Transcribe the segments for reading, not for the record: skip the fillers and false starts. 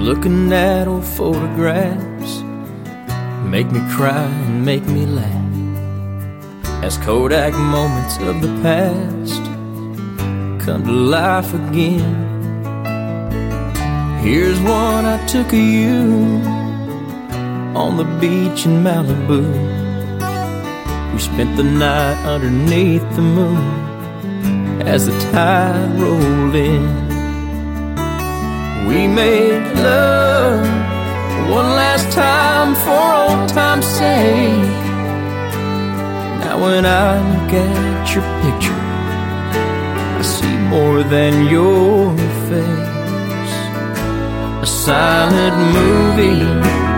Looking at old photographs make me cry and make me laugh, as Kodak moments of the past come to life again. Here's one I took of you on the beach in Malibu. We spent the night underneath the moon as the tide rolled in. We made love one last time for old time's sake. Now when I look at your picture, I see more than your face. A silent movie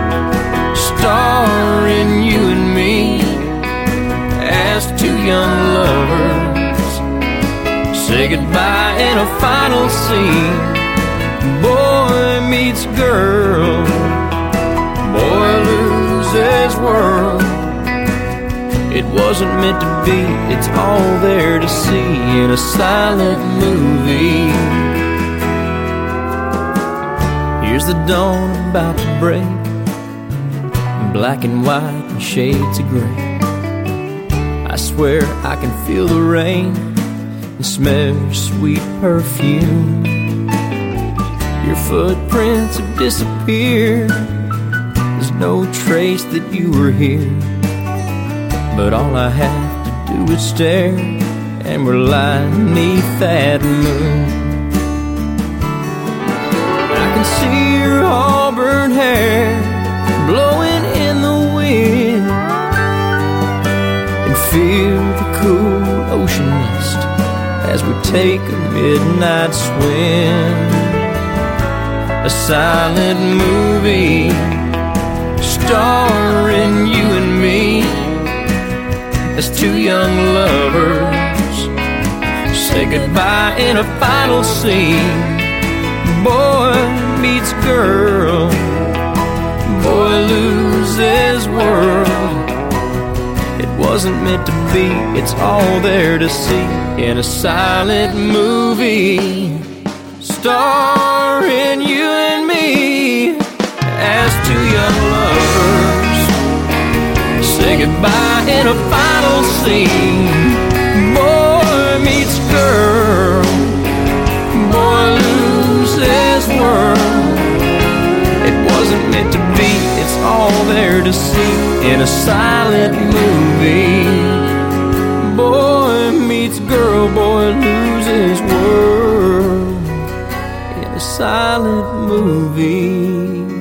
starring you and me as two young lovers say goodbye in a final scene. Boy meets girl, boy loses world. It wasn't meant to be, it's all there to see in a silent movie. Here's the dawn about to break, black and white and shades of gray. I swear I can feel the rain and smell your sweet perfume. Your footprints have disappeared, there's no trace that you were here. But all I have to do is stare, and we're lying beneath that moon. I can see your auburn hair blowing in the wind, and feel the cool ocean mist as we take a midnight swim. A silent movie starring you and me as two young lovers say goodbye in a final scene. Boy meets girl, boy loses world. It wasn't meant to be, it's all there to see in a silent movie starring you and me as two young lovers say goodbye in a final scene. Boy meets girl, boy loses world. It wasn't meant to be, it's all there to see in a silent movie. Boy meets girl, boy loses world. A silent movie.